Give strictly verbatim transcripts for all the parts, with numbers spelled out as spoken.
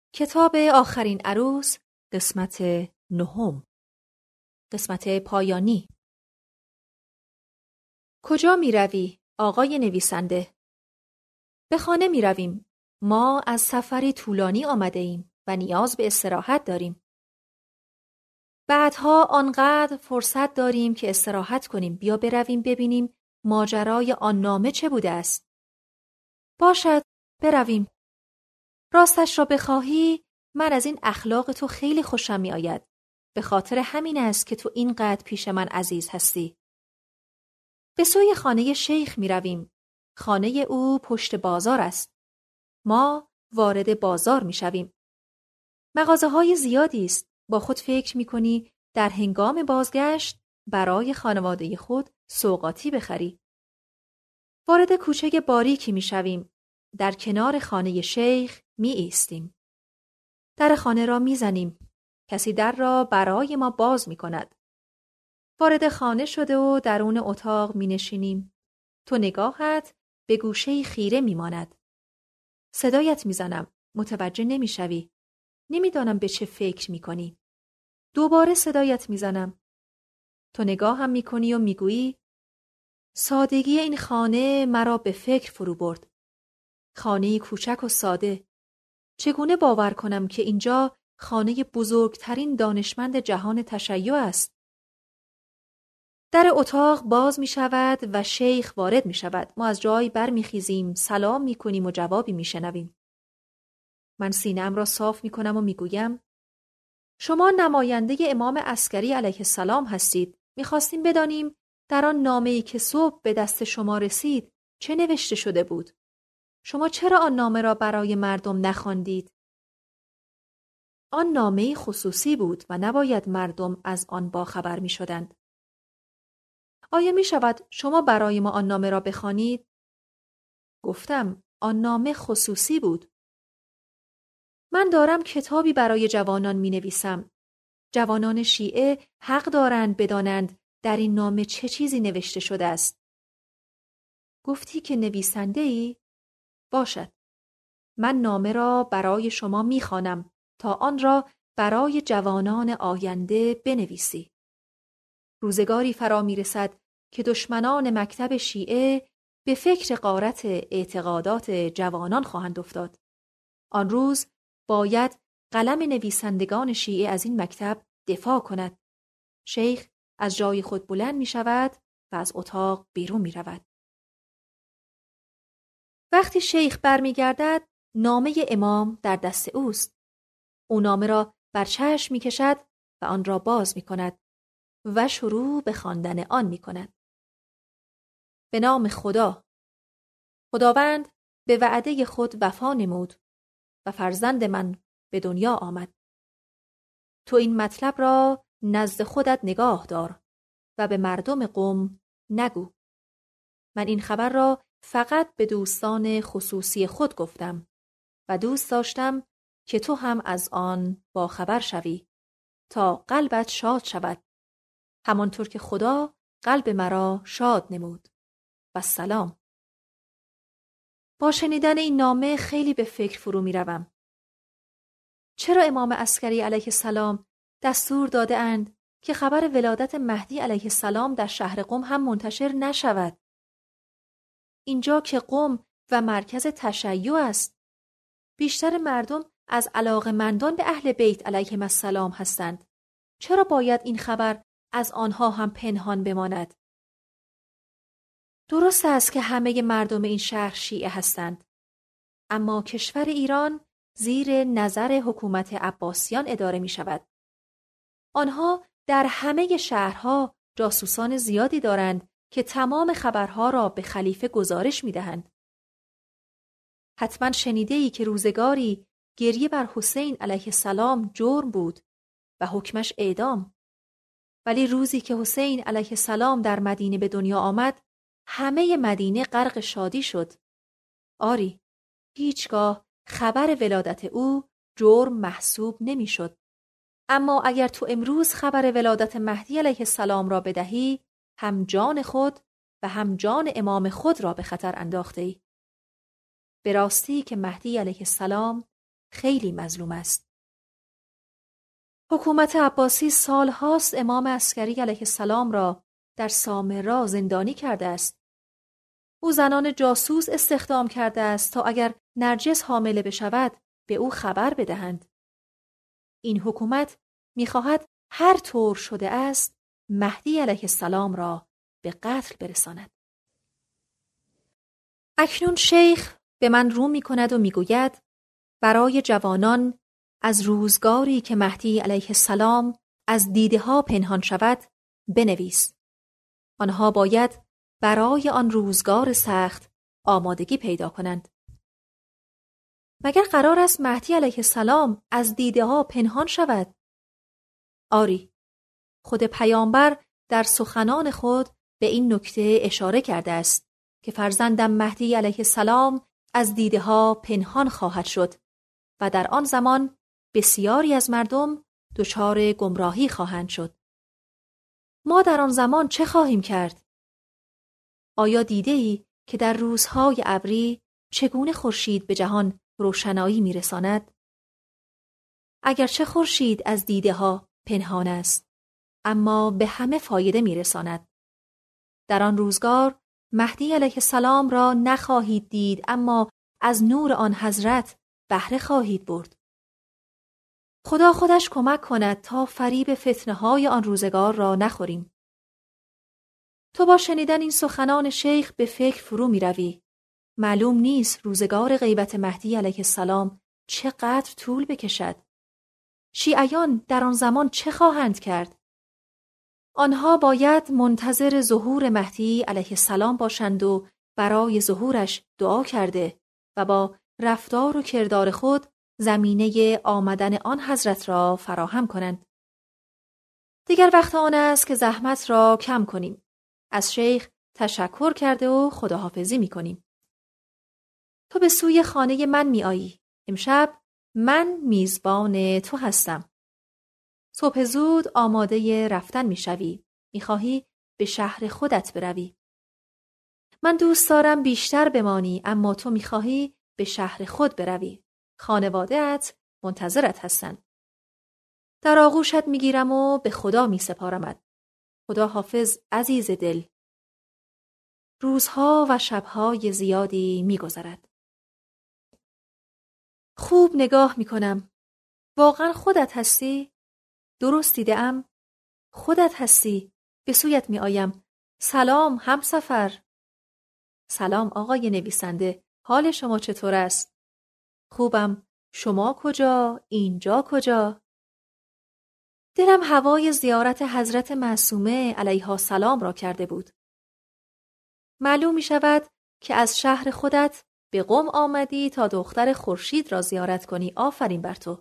کتاب آخرین عروس، قسمت نهم، قسمت پایانی. کجا می روی، آقای نویسنده؟ به خانه می رویم. ما از سفری طولانی آمده ایم و نیاز به استراحت داریم. بعدها آنقدر فرصت داریم که استراحت کنیم. بیا برویم ببینیم ماجرای آن نامه چه بوده است. باشد، برویم. راستش را بخواهی، من از این اخلاق تو خیلی خوشم می آید. به خاطر همین است که تو اینقدر پیش من عزیز هستی. به سوی خانه شیخ می رویم. خانه او پشت بازار است. ما وارد بازار می شویم. مغازه های زیادی است. با خود فکر می کنی در هنگام بازگشت برای خانواده خود سوغاتی بخری. وارد کوچه باریکی می شویم. در کنار خانه شیخ می ایستیم. در خانه را می زنیم. کسی در را برای ما باز می کند. وارد خانه شده و درون اتاق می نشینیم. تو نگاهت به گوشه خیره می ماند. صدایت می زنم. متوجه نمی شوی. نمی دانم به چه فکر می کنی. دوباره صدایت می زنم. تو نگاهم می کنی و می گویی سادگی این خانه مرا به فکر فرو برد. خانه کوچک و ساده. چگونه باور کنم که اینجا خانه بزرگترین دانشمند جهان تشیع است؟ در اتاق باز می شود و شیخ وارد می شود. ما از جای بر می خیزیم، سلام می کنیم و جوابی می شنویم. من سینه‌ام را صاف می کنم و می گویم شما نماینده امام عسکری علیه السلام هستید. می خواستیم بدانیم در آن نامه‌ای که صبح به دست شما رسید چه نوشته شده بود؟ شما چرا آن نامه را برای مردم نخواندید؟ آن نامه‌ای خصوصی بود و نباید مردم از آن باخبر می شدند. آیا می شود شما برای ما آن نامه را بخوانید؟ گفتم آن نامه خصوصی بود. من دارم کتابی برای جوانان می نویسم. جوانان شیعه حق دارند بدانند در این نامه چه چیزی نوشته شده است. گفتی که نویسنده ای؟ باشد. من نامه را برای شما می خوانم تا آن را برای جوانان آینده بنویسی. روزگاری فرا می رسد که دشمنان مکتب شیعه به فکر غارت اعتقادات جوانان خواهند افتاد. آن روز باید قلم نویسندگان شیعه از این مکتب دفاع کند. شیخ از جای خود بلند می شود و از اتاق بیرون می رود. وقتی شیخ برمی گردد، نامه امام در دست اوست. او نامه را بر چشم می کشد و آن را باز می کند و شروع به خواندن آن می کند. به نام خدا. خداوند به وعده خود وفا نمود و فرزند من به دنیا آمد. تو این مطلب را نزد خودت نگاه دار و به مردم قم نگو. من این خبر را فقط به دوستان خصوصی خود گفتم و دوست داشتم که تو هم از آن باخبر شوی تا قلبت شاد شود همانطور که خدا قلب مرا شاد نمود. و سلام. با شنیدن این نامه خیلی به فکر فرو می روم. چرا امام عسکری علیه السلام دستور داده اند که خبر ولادت مهدی علیه السلام در شهر قم هم منتشر نشود؟ اینجا که قم و مرکز تشیع است. بیشتر مردم از علاقه‌مندان به اهل بیت علیهم السلام هستند. چرا باید این خبر از آنها هم پنهان بماند؟ درست است که همه مردم این شهر شیعه هستند. اما کشور ایران زیر نظر حکومت عباسیان اداره می شود. آنها در همه شهرها جاسوسان زیادی دارند که تمام خبرها را به خلیفه گزارش می دهند. حتما شنیده‌ای که روزگاری گریه بر حسین علیه السلام جرم بود و حکمش اعدام. ولی روزی که حسین علیه السلام در مدینه به دنیا آمد، همه مدینه غرق شادی شد. آری، هیچگاه خبر ولادت او جرم محسوب نمی شد. اما اگر تو امروز خبر ولادت مهدی علیه السلام را بدهی، هم جان خود و هم جان امام خود را به خطر انداخته ای. به راستی که مهدی علیه السلام خیلی مظلوم است. حکومت عباسی سالهاست امام عسکری علیه السلام را در سامرا زندانی کرده است. او زنان جاسوس استخدام کرده است تا اگر نرجس حامله بشود به او خبر بدهند. این حکومت می‌خواهد هر طور شده است مهدی علیه السلام را به قتل برساند. اکنون شیخ به من رو می‌کند و می‌گوید برای جوانان از روزگاری که مهدی علیه السلام از دیده ها پنهان شود بنویس. آنها باید برای آن روزگار سخت آمادگی پیدا کنند. مگر قرار است مهدی علیه السلام از دیده ها پنهان شود؟ آری، خود پیامبر در سخنان خود به این نکته اشاره کرده است که فرزندم مهدی علیه السلام از دیده ها پنهان خواهد شد و در آن زمان بسیاری از مردم دچار گمراهی خواهند شد. ما در آن زمان چه خواهیم کرد؟ آیا دیده‌ای که در روزهای ابری چگونه خورشید به جهان روشنایی می‌رساند؟ اگرچه خورشید از دیده ها پنهان است، اما به همه فایده می‌رساند. در آن روزگار مهدی علیه السلام را نخواهید دید، اما از نور آن حضرت بهره خواهید برد. خدا خودش کمک کند تا فریب فتنه‌های آن روزگار را نخوریم. تو با شنیدن این سخنان شیخ به فکر فرو می روی. معلوم نیست روزگار غیبت مهدی علیه السلام چقدر طول بکشد. شیعیان در آن زمان چه خواهند کرد؟ آنها باید منتظر ظهور مهدی علیه السلام باشند و برای ظهورش دعا کرده و با رفتار و کردار خود زمینه آمدن آن حضرت را فراهم کنند. دیگر وقت آن است که زحمت را کم کنیم. از شیخ تشکر کرده و خداحافظی می کنیم. تو به سوی خانه من می آیی. امشب من میزبان تو هستم. صبح زود آماده رفتن می شوی. می خواهی به شهر خودت بروی. من دوست دارم بیشتر بمانی، اما تو می خواهی به شهر خود بروی. خانواده‌ات منتظرت هستند. در آغوشت می گیرم و به خدا می سپارمت. خدا حافظ عزیز دل. روزها و شبهای زیادی می گذرد. خوب نگاه می کنم. واقعا خودت هستی؟ درست دیده‌ام؟ خودت هستی. به سویت می آیم. سلام همسفر. سلام آقای نویسنده. حال شما چطور است؟ خوبم. شما کجا؟ اینجا کجا؟ دلم هوای زیارت حضرت معصومه علیها السلام را کرده بود. معلوم می شود که از شهر خودت به قم آمدی تا دختر خورشید را زیارت کنی. آفرین بر تو.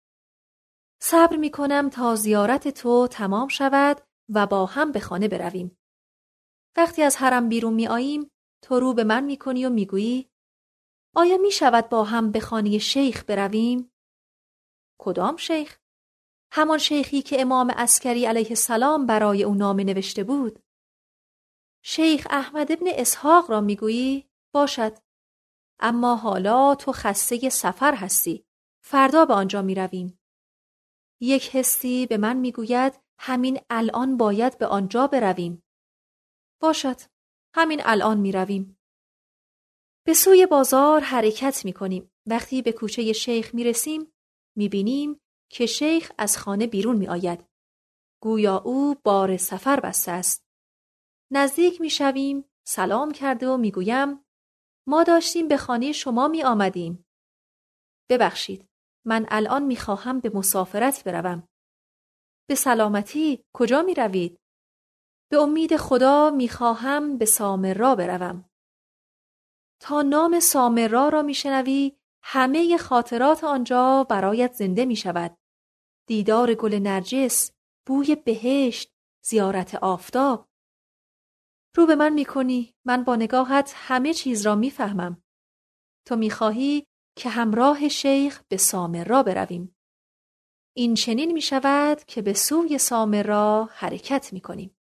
صبر می کنم تا زیارت تو تمام شود و با هم به خانه برویم. وقتی از حرم بیرون می آییم تو رو به من می کنی و می گویی آیا می شود با هم به خانه شیخ برویم؟ کدام شیخ؟ همان شیخی که امام عسکری علیه السلام برای او نامه نوشته بود. شیخ احمد ابن اسحاق را میگویی؟ باشد. اما حالا تو خسته سفر هستی. فردا به آنجا می رویم. یک حسی به من میگوید همین الان باید به آنجا برویم. باشد. همین الان می رویم. به سوی بازار حرکت می کنیم. وقتی به کوچه شیخ می رسیم می بینیم که شیخ از خانه بیرون می آید. گویا او بار سفر بسته است. نزدیک می شویم، سلام کرده و می گویم ما داشتیم به خانه شما می آمدیم. ببخشید، من الان می خواهم به مسافرت بروم. به سلامتی کجا می روید؟ به امید خدا می خواهم به سامرا بروم. تا نام سامرا را می شنوی همه خاطرات آنجا برایت زنده می شود. دیدار گل نرجس، بوی بهشت، زیارت آفتاب. رو به من می کنی، من با نگاهت همه چیز را می فهمم. تو می خواهی که همراه شیخ به سامرا برویم. این چنین می شود که به سوی سامرا حرکت می کنیم.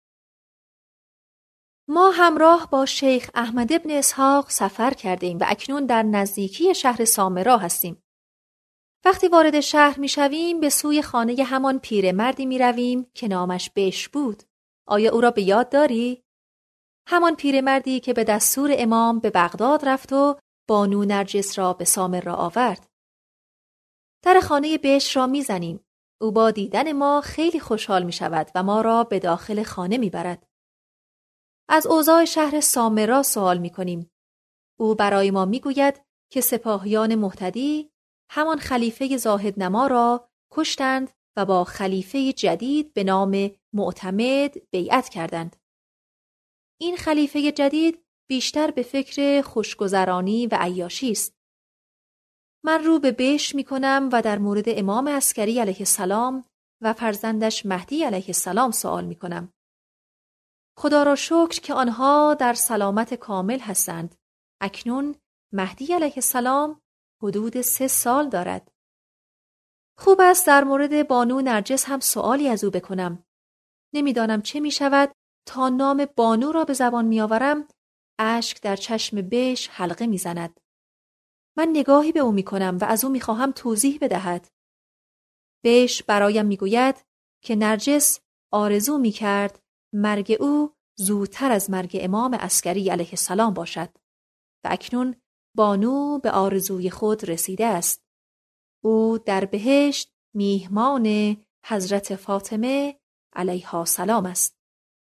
ما همراه با شیخ احمد ابن اسحاق سفر کرده ایم و اکنون در نزدیکی شهر سامرا هستیم. وقتی وارد شهر می شویم به سوی خانه همان پیرمردی می رویم که نامش بش بود. آیا او را به یاد داری؟ همان پیرمردی که به دستور امام به بغداد رفت و بانو نرجس را به سامرا آورد. در خانه بش را می زنیم. او با دیدن ما خیلی خوشحال می شود و ما را به داخل خانه می برد. از اوضاع شهر سامرا سوال می کنیم. او برای ما می گوید که سپاهیان مهتدی همان خلیفه زاهدنما را کشتند و با خلیفه جدید به نام معتمد بیعت کردند. این خلیفه جدید بیشتر به فکر خوشگذرانی و عیاشی است. من رو به بش می کنم و در مورد امام عسکری علیه السلام و فرزندش مهدی علیه السلام سوال می کنم. خدا را شکر که آنها در سلامت کامل هستند. اکنون مهدی علیه السلام حدود سه سال دارد. خوب است در مورد بانو نرجس هم سوالی از او بکنم. نمیدانم چه می شود تا نام بانو را به زبان می آورم، اشک در چشم بش حلقه می زند. من نگاهی به او می کنم و از او می خواهم توضیح بدهد. بش برایم می گوید که نرجس آرزو می کرد مرگ او زودتر از مرگ امام عسکری علیه السلام باشد و اکنون بانو به آرزوی خود رسیده است. او در بهشت میهمان حضرت فاطمه علیها السلام است.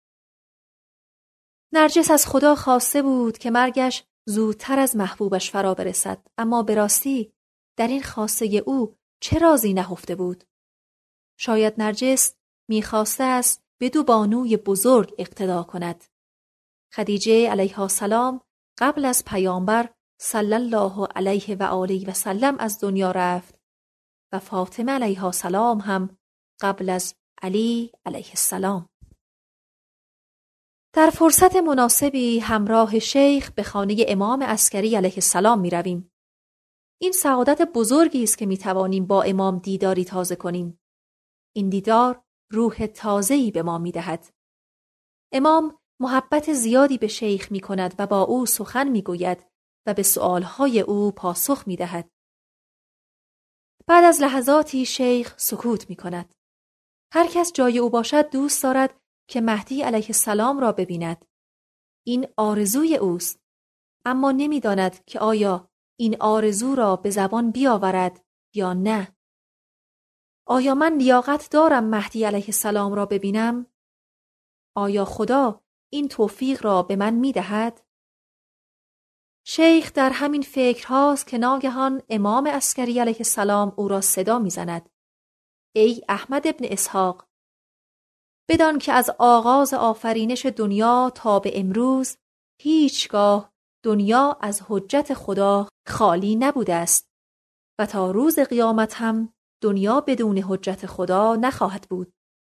نرجس از خدا خواسته بود که مرگش زودتر از محبوبش فرا برسد، اما به راستی در این خواسته او چه رازی نهفته بود؟ شاید نرجس میخواسته است به دو بانوی بزرگ اقتدا کند. خدیجه علیها السلام قبل از پیامبر صلی الله علیه و آله و سلم از دنیا رفت و فاطمه علیها السلام هم قبل از علی علیه السلام. در فرصت مناسبی همراه شیخ به خانه امام عسکری علیه السلام می رویم. این سعادت بزرگی است که می توانیم با امام دیداری تازه کنیم. این دیدار روح تازه‌ای به ما می دهد. امام محبت زیادی به شیخ می کند و با او سخن می گوید و به سؤالهای او پاسخ می دهد. بعد از لحظاتی شیخ سکوت می کند. هر کس جای او باشد دوست دارد که مهدی علیه السلام را ببیند. این آرزوی اوست، اما نمی داند که آیا این آرزو را به زبان بیاورد یا نه. آیا من لیاقت دارم مهدی علیه السلام را ببینم؟ آیا خدا این توفیق را به من می دهد؟ شیخ در همین فکر هاست که ناگهان امام عسکری علیه السلام او را صدا می زند. ای احمد ابن اسحاق، بدان که از آغاز آفرینش دنیا تا به امروز هیچگاه دنیا از حجت خدا خالی نبوده است و تا روز قیامت هم دنیا بدون حجت خدا نخواهد بود.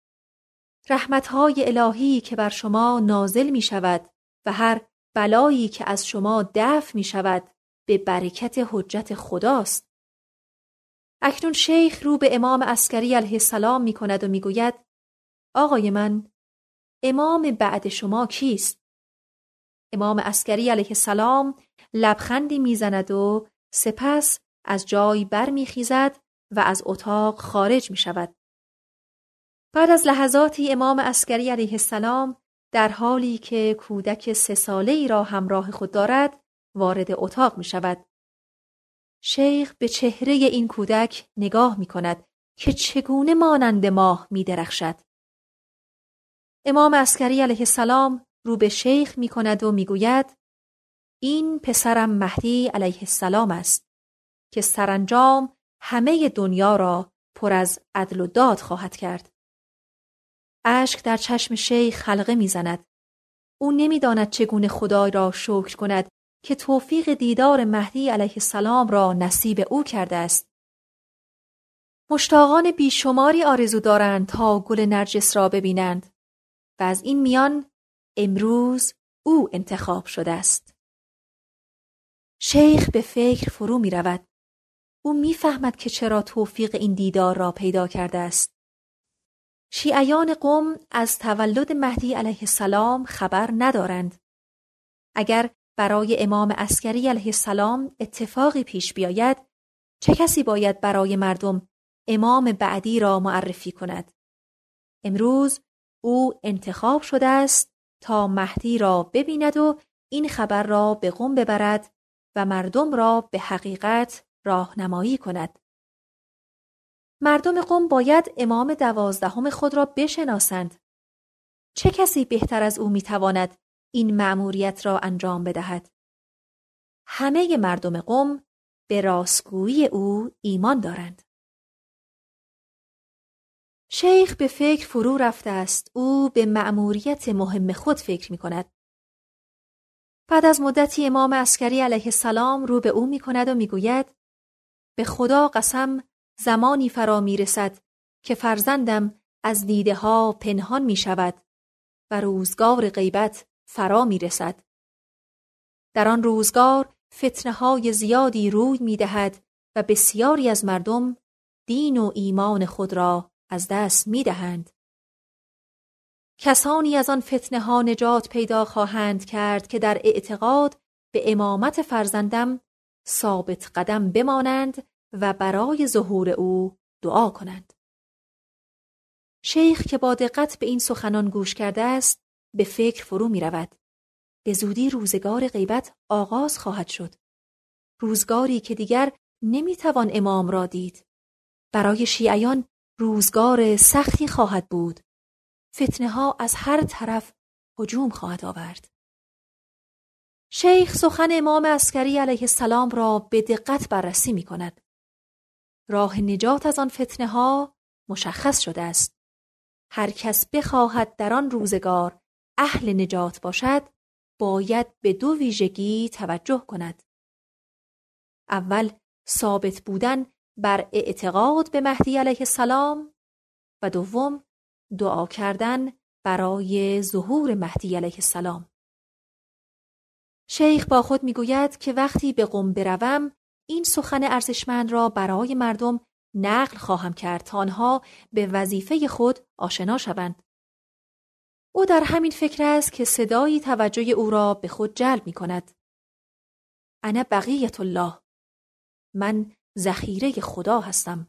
رحمتهای الهی که بر شما نازل می شود و هر بلایی که از شما دفع می شود به برکت حجت خداست. اکنون شیخ رو به امام عسکری علیه السلام می کند و می گوید آقای من، امام بعد شما کیست؟ امام عسکری علیه السلام لبخندی می زند و سپس از جای بر می خیزد و از اتاق خارج می شود. بعد از لحظاتی امام عسکری علیه السلام در حالی که کودک سه ساله‌ای را همراه خود دارد وارد اتاق می شود. شیخ به چهره این کودک نگاه می کند که چگونه مانند ماه می درخشد. امام عسکری علیه السلام رو به شیخ می کند و می گوید این پسرم مهدی علیه السلام است که سرانجام همه دنیا را پر از عدل و داد خواهد کرد. اشک در چشم شیخ حلقه می زند. او نمی داند چگونه خدای را شکر کند که توفیق دیدار مهدی علیه السلام را نصیب او کرده است. مشتاقان بیشماری آرزو دارند تا گل نرجس را ببینند و از این میان امروز او انتخاب شده است. شیخ به فکر فرو می رود. او می فهمد که چرا توفیق این دیدار را پیدا کرده است. شیعیان قم از تولد مهدی علیه السلام خبر ندارند. اگر برای امام عسکری علیه السلام اتفاقی پیش بیاید، چه کسی باید برای مردم امام بعدی را معرفی کند؟ امروز او انتخاب شده است تا مهدی را ببیند و این خبر را به قم ببرد و مردم را به حقیقت راهنمایی کند. مردم قم باید امام دوازدهم خود را بشناسند. چه کسی بهتر از او میتواند این مأموریت را انجام بدهد؟ همه مردم قم به راستگویی او ایمان دارند. شیخ به فکر فرو رفته است. او به مأموریت مهم خود فکر می کند. بعد از مدتی امام عسکری علیه السلام رو به او می کند و می گوید به خدا قسم زمانی فرا می رسد که فرزندم از دیده ها پنهان می شود و روزگار غیبت فرا می رسد. در آن روزگار فتنه های زیادی روی می دهد و بسیاری از مردم دین و ایمان خود را از دست می دهند. کسانی از آن فتنه ها نجات پیدا خواهند کرد که در اعتقاد به امامت فرزندم ثابت قدم بمانند و برای ظهور او دعا کنند. شیخ که با دقت به این سخنان گوش کرده است به فکر فرو می رود. به زودی روزگار غیبت آغاز خواهد شد. روزگاری که دیگر نمی توان امام را دید. برای شیعیان روزگار سختی خواهد بود. فتنه ها از هر طرف هجوم خواهد آورد. شیخ سخن امام عسکری علیه السلام را به دقت بررسی می کند. راه نجات از آن فتنه ها مشخص شده است. هر کس بخواهد در آن روزگار اهل نجات باشد، باید به دو ویژگی توجه کند. اول، ثابت بودن بر اعتقاد به مهدی علیه السلام و دوم، دعا کردن برای ظهور مهدی علیه السلام. شیخ با خود میگوید که وقتی به قم بروم این سخن ارزشمند را برای مردم نقل خواهم کرد تا آنها به وظیفه خود آشنا شوند. او در همین فکر است که صدایی توجه او را به خود جلب می کند. انا بقیة الله، من ذخیره خدا هستم.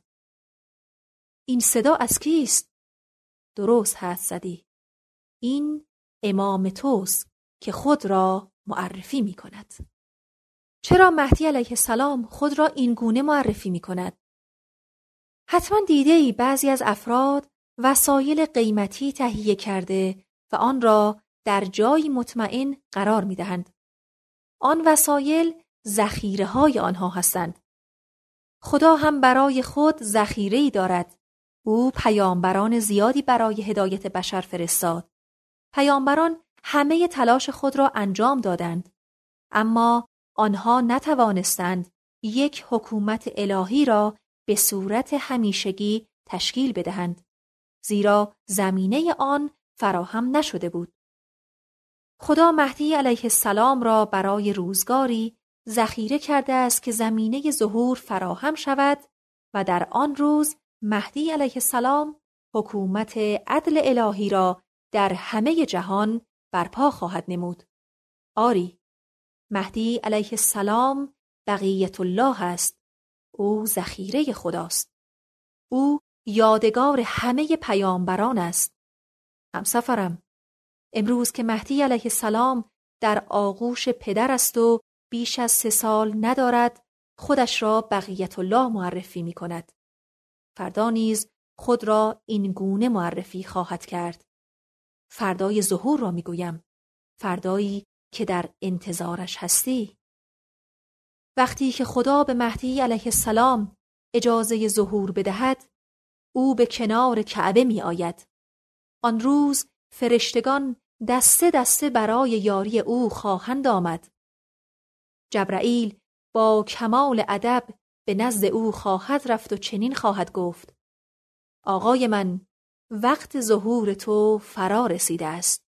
این صدا از کیست؟ درست حدس زدی. این امام توست که خود را معرفی می کند. چرا مهدی علیه السلام خود را این گونه معرفی می کند؟ حتما دیده‌ای بعضی از افراد وسایل قیمتی تهیه کرده و آن را در جایی مطمئن قرار می دهند. آن وسایل ذخیره های آنها هستند. خدا هم برای خود ذخیره‌ای دارد. او پیامبران زیادی برای هدایت بشر فرستاد. پیامبران همه تلاش خود را انجام دادند، اما آنها نتوانستند یک حکومت الهی را به صورت همیشگی تشکیل بدهند، زیرا زمینه آن فراهم نشده بود. خدا مهدی علیه السلام را برای روزگاری ذخیره کرده است که زمینه ظهور فراهم شود و در آن روز مهدی علیه السلام حکومت عدل الهی را در همه جهان برپا خواهد نمود. آری، مهدی علیه السلام بقیة الله است. او ذخیره خداست. او یادگار همه پیامبران است. همسفرم، امروز که مهدی علیه السلام در آغوش پدر است و بیش از سه سال ندارد، خودش را بقیة الله معرفی می کند. فردا نیز خود را این گونه معرفی خواهد کرد. فردای ظهور را می گویم. فردایی که در انتظارش هستی. وقتی که خدا به مهدی علیه السلام اجازه ظهور بدهد، او به کنار کعبه می آید. آن روز فرشتگان دسته دسته برای یاری او خواهند آمد. جبرائیل با کمال ادب به نزد او خواهد رفت و چنین خواهد گفت: آقای من، وقت ظهور تو فرا رسیده است.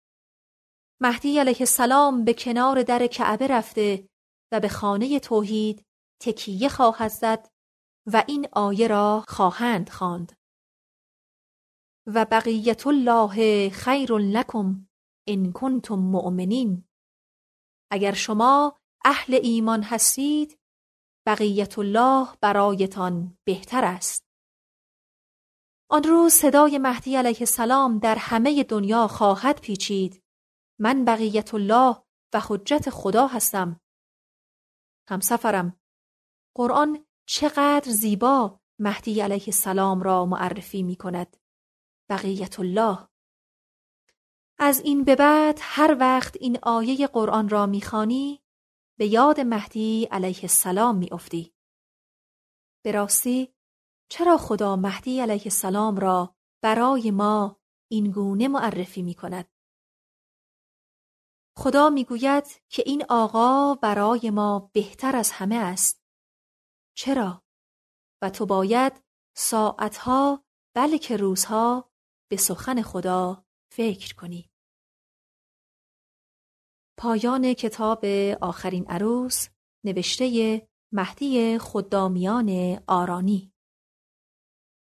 مهدی علیه السلام به کنار در کعبه رفته و به خانه توحید تکیه خواهد زد و این آیه را خواهند خواند: و بقیة الله خیر لکم ان کنتم مؤمنین. اگر شما اهل ایمان هستید، بقیت الله برایتان بهتر است. آن روز صدای مهدی علیه السلام در همه دنیا خواهد پیچید: من بقیت الله و حجت خدا هستم. همسفرم، قرآن چقدر زیبا مهدی علیه السلام را معرفی می کند. بقیت الله. از این به بعد هر وقت این آیه قرآن را می خوانی، به یاد مهدی علیه السلام می افتی. به راستی چرا خدا مهدی علیه السلام را برای ما این گونه معرفی می کند؟ خدا می گوید که این آقا برای ما بهتر از همه است. چرا؟ و تو باید ساعتها بلکه روزها به سخن خدا فکر کنی. پایان کتاب آخرین عروس، نوشته مهدی خدامیان آرانی.